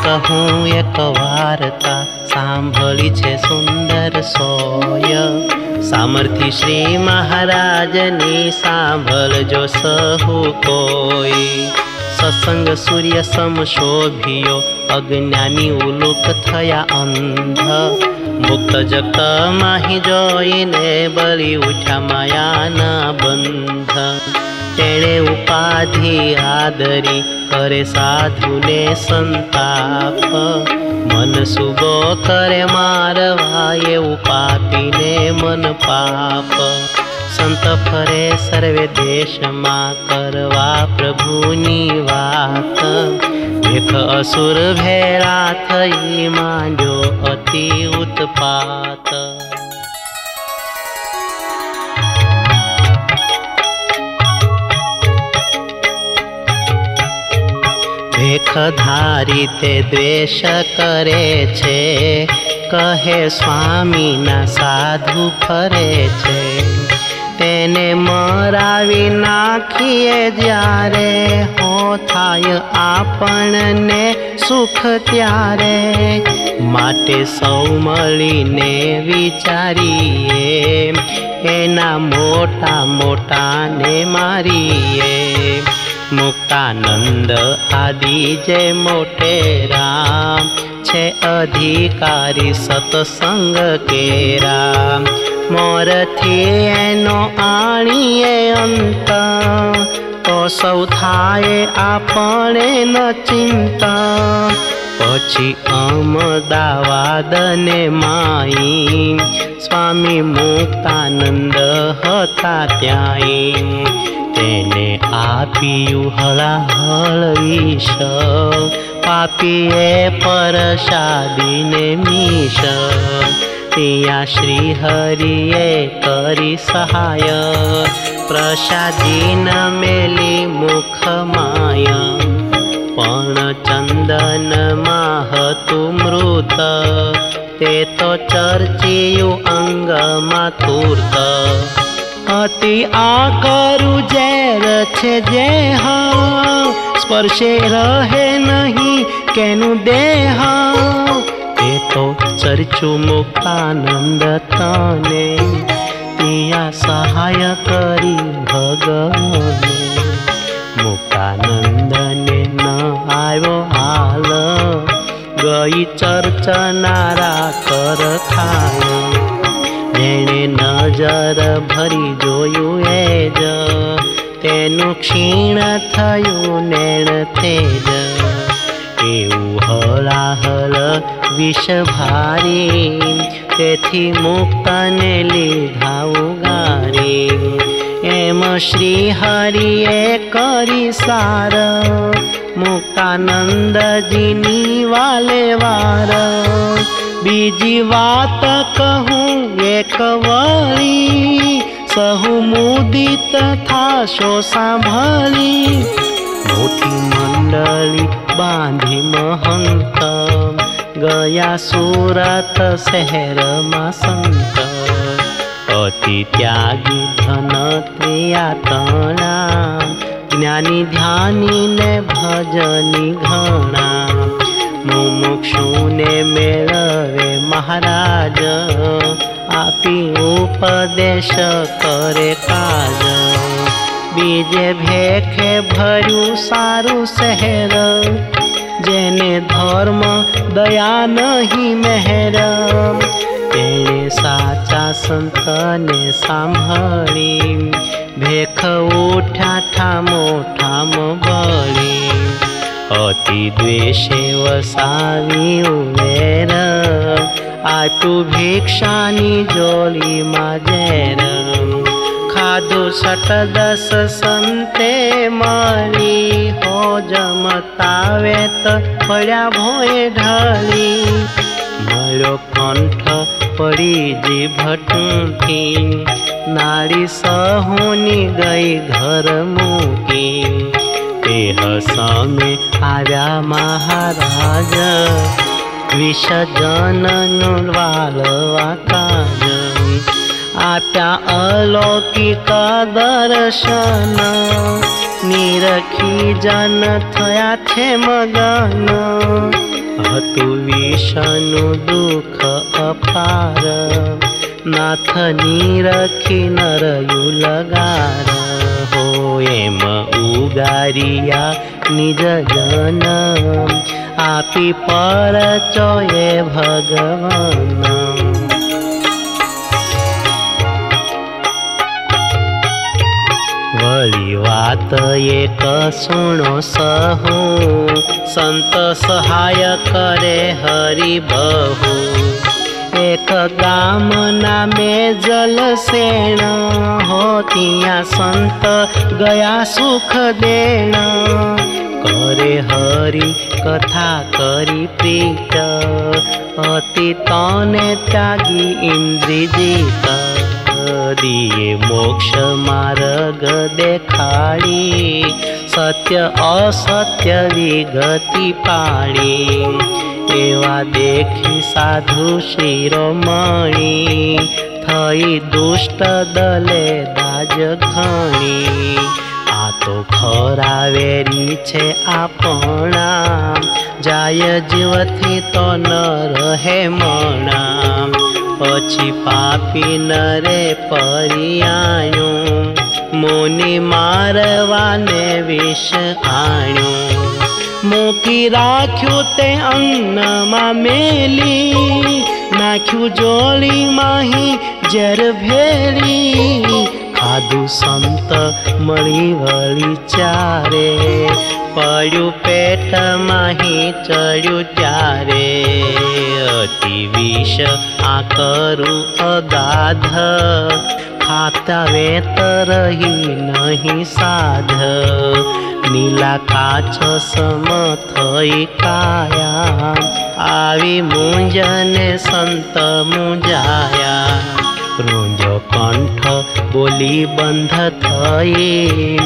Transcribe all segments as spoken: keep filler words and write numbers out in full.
कहूँ एक वार्ता सांभળી છે સુંદર સોય। સામર્થ્ય શ્રી મહારાજની સાંભળજો સહુ કોઈ। સત્સંગ સૂર્ય સમ શોભિયો અજ્ઞાની ઉલુક થયા અંધ। મુક્ત જગત માહી જોઈને બળી ઉઠ્યા માયાના બંધ। તેણે ઉપાધિ આદરી કરે સાધુને સંતાપ। મન સુબો કરે મારવા એવું પાપીને મન પાપ। સંત ફરે સર્વે દેશમાં કરવા પ્રભુની વાત। એક અસુર ભેળા થઈ માંડ્યો અતિ ઉત્પાત। ભેખધારી તે દ્વેષ કરે છે કહે સ્વામીના સાધુ ફરે છે। તેને મરાવી નાખીએ જ્યારે હો થાય આપણને સુખ ત્યારે। માટે સૌ મળીને વિચારીએ એના મોટા મોટાને મારીએ। મુક્તાનંદ આદિ જે મોટેરા છે અધિકારી સત્સંગ કેરા। મોરથી એનો આણીએ અંત તો સૌ થાય આપણે ન ચિંતા। પછી અમદાવાદ ને માઈ સ્વામી મુક્તાનંદ હતા ત્યાંય। તેને આપ્યું હળાહળ વિષ પાપીએ પરસાદીને મીશ। ત્યાં શ્રી હરિએ કરી સહાય પ્રસાદી ન મેલી મુખ માયા। પણ ચંદનમાં હતું મૃત તે તો ચર્ચિયું અંગમાં તુર્ત। અતિ આ કરું ઝેર છે જે હા સ્પર્શે રહે નહીં કેનું દેહ। તે તો ચર્ચું મુક્તાનંદ તને ત્યાં સહાય કરી ભગવાને। મુક્તાનંદને ન આવ્યો હાલ ગઈ ચર્ચનારા કર ખાય। જેણે નજર ભરી જોયું એ જ તેનું ક્ષીણ થયું નેણ તેજ। એવું હળાહળ વિષ ભારી તેથી મુક્તને લીધા ઉગારી। એમ શ્રી હરિએ કરી સાર મુક્તાનંદજીની વાલે વાર। બીજી વાત કહું એક વળી સહુ મુદિત થાશો સાંભળી। મોટી મંડળી બાંધી મહંત ગયા સુરત શહેરમાં સંત। અતિ ત્યાગી ધન ત્રિયાતણા જ્ઞાની ધ્યાની ને ભજની ઘણા। મુમુક્ષુને મેળવે મહારાજ આપી ઉપદેશ કરે કાજ। બીજે ભેખે ભર્યું સારું શહેર જેને ધર્મ દયા નહીં મહેર। તેણે સાચા સંતને સાંભળી ભેખ ઉઠ્યા ઠામો ઠામ બળી। અતિ દ્વેષે વસાવી ઉમેર આટું ભિક્ષાની જોડીમાં ઝેર। ખાધું સટ દસ સંતે મળી હો જમતાવે તો પડ્યા ભોય ઢળી। મળ્યો કંઠ પડી જીભ ટૂંકી નાળી સહુની ગઈ ઘર મૂકી। દેહ સામે આવ્યા મહારાજ વિષ જનનું વાળવા કાજ। આપ્યા અલૌકિક દર્શન નિરખી જન થયા છે મગન। હતું વિષનું દુઃખ અપાર, નાથની રખી નરયું લગાર હો એમ ઉગારિયા નિજ જન, આપી પરચો એ ભગવાન. વળી વાત એક સુણો સહુ, સંત સહાય કરે હરિબહુ. એક ગામ નામે જલસેણ હો, ત્યાં સંત ગયા સુખ દેણ. કરે હરિ કથા કરી પ્રીત, અતિ તને ત્યાગી ઇન્દ્રિજીત. દિયે મોક્ષ માર્ગ દેખાડી, સત્ય અસત્ય વિગતિ પાડી. એવા દેખી સાધુ શિરોમણી, થઈ દુષ્ટ દલે દાજ ઘણી. આ તો ખરા વેરી છે આપણા, જાય જીવથી તો ન રહે મણા. પછી પાપી નરે પરિયાયું, મુનિ મારવાને વિષ આણ્યું. મૂકી રાખ્યું તે અન્નમાં મેલી, નાખ્યું જોડી માહી ઝેર ભેળી. ખાધું સંત મળી વળી ચારે, પડ્યું પેટ માહી ચડ્યું ત્યારે. અતિ વિષ આ કરું અગાધ, ખાતા વેત રહી નહીં સાધ. નીલા કાચ સમ થઈ કાયા, આવી મૂંઝને સંત મૂંઝાયા. રૂંજો કંઠ બોલી બંધ થઈ,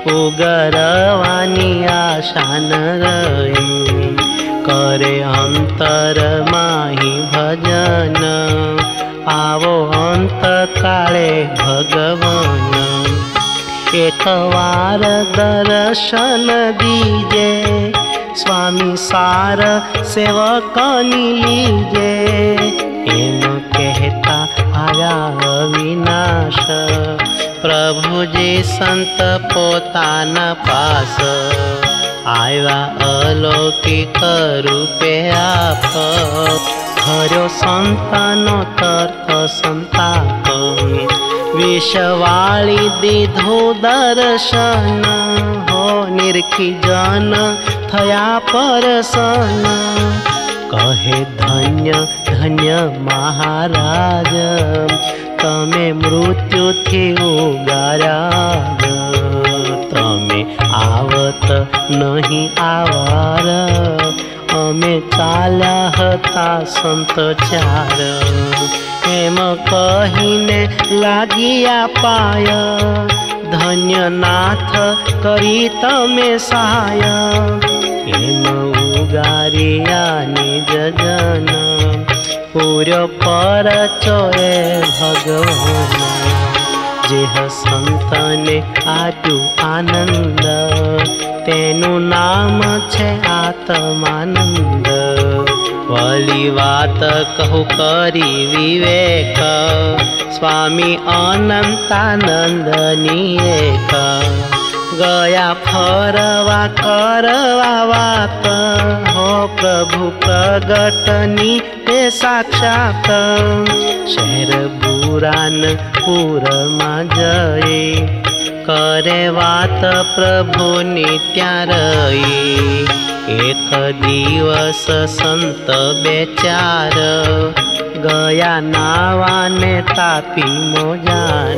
ઉગરવાની આશા ન રહી. કરે અંતર માહી ભજન, આવો અંત કાળે ભગવાન. એક વાર દર્શન દીજે, સ્વામી સાર સેવકની લીજે. એમ કહેતા આયા અવિનાશ, પ્રભુજી સંત પોતાના પાસ. આવ્યા અલૌકિક રૂપે આપ, હર્યો સંતાનો તર્થ સંતાપ. વિષવાળી દીધું દર્શન હો, નિરખી જન થયા પરસન. કહે ધન્ય ધન્ય મહારાજ, તમે મૃત્યુથી ઉગાર્યા. તમે આવત નહીં આવાર, અમે ચાલ્યા હતા સંત ચાર. એમ કહીને લાગ્યા પાય, ધન્ય નાથ કરી તમે સહાય. એમ ઉગારિયા નિજ જન, પૂર્યો પરચો એ ભગવાન. જેહ સંતને આપ્યું આનંદ, તેનું નામ છે આત્માનંદ. વળી વાત કહું કરી વિવેક, સ્વામી અનંતાનંદની એક. ગયા ફરવા કરવા વાત, હો પ્રભુ પ્રગટની તે સાક્ષાત. શહેર બુરાનપુરમાં જઈ, કરે વાત પ્રભુની ત્યાં રહી. એક દિવસ સંત બેચાર, ગયા નાવાને તાપી મોજાન.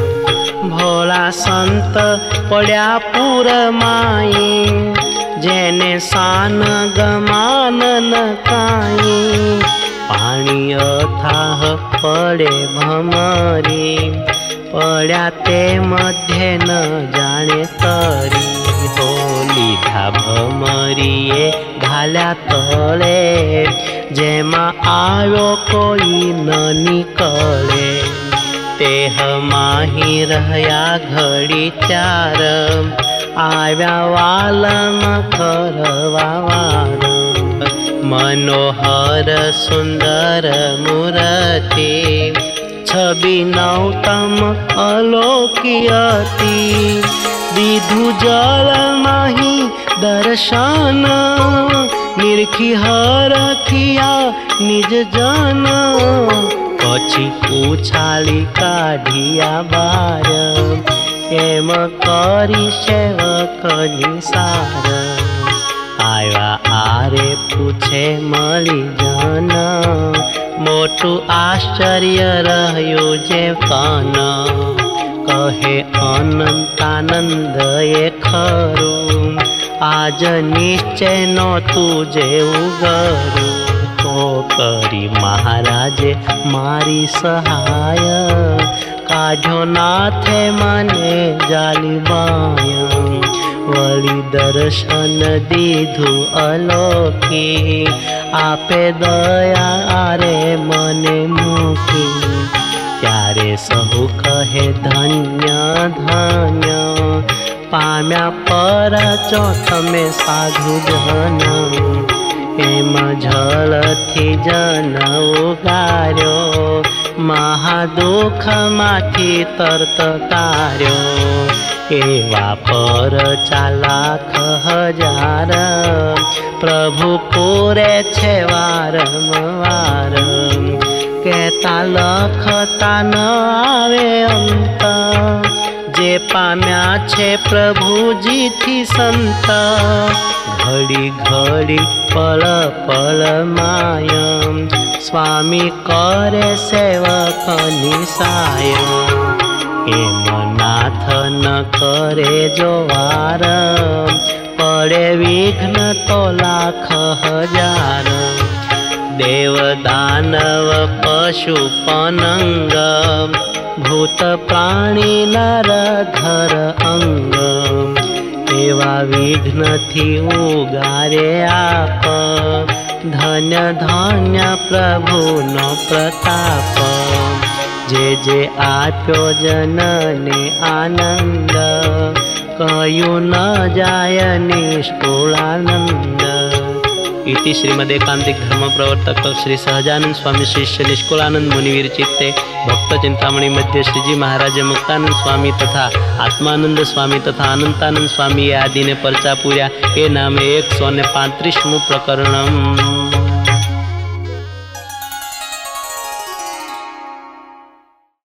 ભોળા સંત પડ્યા પૂરમાઈ, જેને સાન ગમાન ન કાંઈ. પાણી અથાહ પડે ભમરી, પડ્યા તે મધ્ય ન જાણે તરી. હો લીધા ભમરીએ ઘાલ્યા તળે, જેમાં આવ્યો કોઈ ન નીકળે. તેહ માહી રહ્યા ઘડી ચાર, આવ્યા વાલમ કરવા વાર. मनोहर सुंदर मूर्ति छवि नौतम अलौकियति विधु जल माही दर्शन निरखी हरखिया निज जन पछी उछाली काढ़िया बार एम करी सेवक निसार आया आरे पूछे मली जन मोटू आश्चर्य रह्यो जे कन कहे अनंतानंद ये खरू आज निश्चय न तुझे उगरू तो करी महाराजे मारी सहाय काढ़ो नाथे मने जाली बाय वली दर्शन दीधु अलौकी आपे दया आरे मने मुकी त्यारे सहु कहे धन्य धन्य पाम्या पर चौथ में साधु जन एम झलथी जन उगार्यो महादुख माथी तरत तार्यो एवा पर चालाख हजार प्रभु पूरे छे वारंवार कहता लखता न आवे अंत जे पाम्या छे प्रभुजी थी संत घड़ी घड़ी पल पल मायम स्वामी करे सेवक निसायम एम नाथ न करे जो वार पड़े विघ्न तो लाख हजार देव दानव पशु पनंग भूत प्राणी नर धर अंग एवा विघ्न थी उगारे आप धन्य धन्य प्रभु नो प्रताप जे जे आप्यो जनने आनंद कयु न जाय निष्कुलानंद। इति श्रीमदेकांतिक धर्म प्रवर्तक श्री सहजानंद स्वामी शिष्य निष्कुलानंद मुनिवीर चित्ते भक्त चिंतामणि मध्य श्रीजी महाराज मुक्तानंद स्वामी तथा आत्मानंद स्वामी तथा अनंतानंद स्वामी आदि ने परचा पूर्या ए नामे एक सौ ने पैंतीसमु प्रकरण।